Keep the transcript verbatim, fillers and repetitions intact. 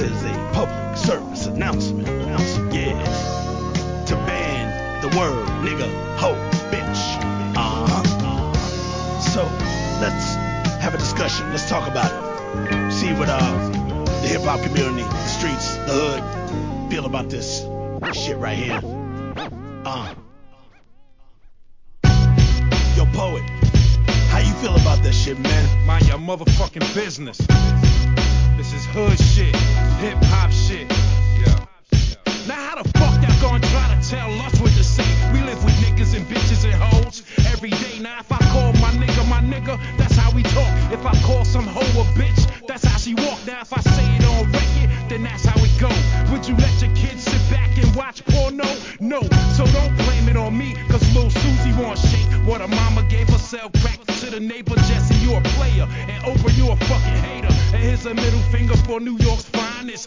is a public service announcement. announcement. Yeah. To ban the word nigga, hoe, bitch. Uh-huh. Uh-huh. So, let's have a discussion. Let's talk about it. See what uh the hip-hop community, the streets, the hood feel about this shit right here. Uh. Yo, Poet, how you feel about that shit, man? Mind your motherfucking business. This is hood shit, hip-hop shit. Yeah. Now how the fuck y'all gonna try to tell us what to say? We live with niggas and bitches and hoes every day. Now if I call my nigga my nigga, that's how we talk. If I call some hoe a bitch, that's how she walk. Now if I say it on record, then that's how it go. Would you let your kids sit back and watch porno? No, so don't blame it on me, cause Lil Susie won't shake what her mama gave herself crack to the neighbor. Jesse, you a player, and Oprah, you a fucking hater. And here's a middle finger for New York's finest.